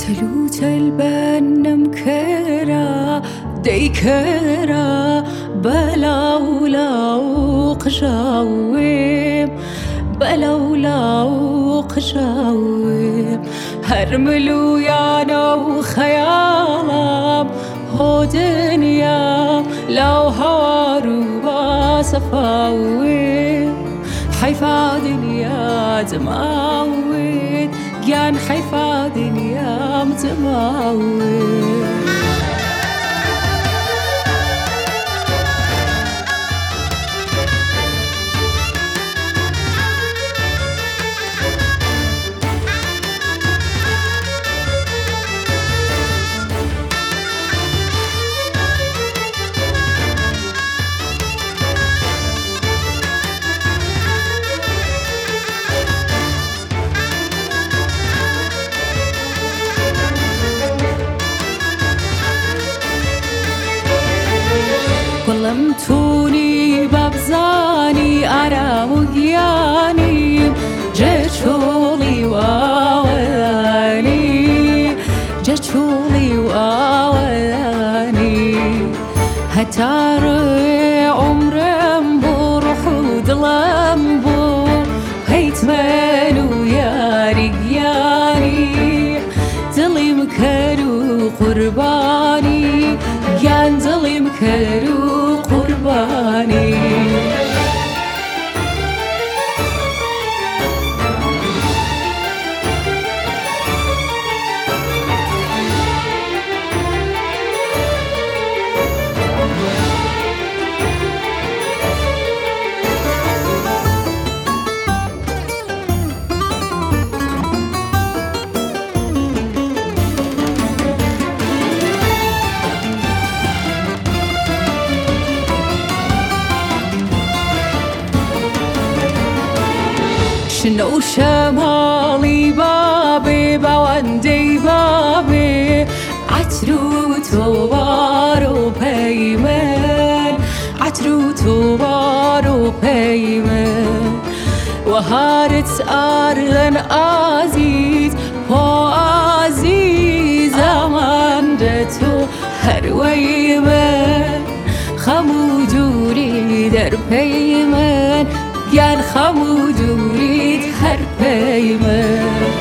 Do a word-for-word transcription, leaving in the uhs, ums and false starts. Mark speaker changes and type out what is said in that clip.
Speaker 1: تلو تلبن مكرا ديكرا بلاو لاو قجاوم بلاو لاو قجاوم هرملو يانو خيالام هو دنيا لو هارو بصفاوم حيفا دنيا تماوت جان حيفا دنيا متماوت ظلمتوني بابزاني أرام وقياني جاتشولي وآواني جاتشولي وآواني هتاري عمرم بروح ودلم بو هيتمنو يا رجياني دلي مكرو قرباني جان دلي مكرو قرباني شنو شمالي بابي بواندي بابي عترو توبارو بيمن عترو توبارو بيمن وهارت أرغن عزيز هو عزيز زمان دتو هرويمن خمودوري در بيمن گن خمود ورید هر پیمه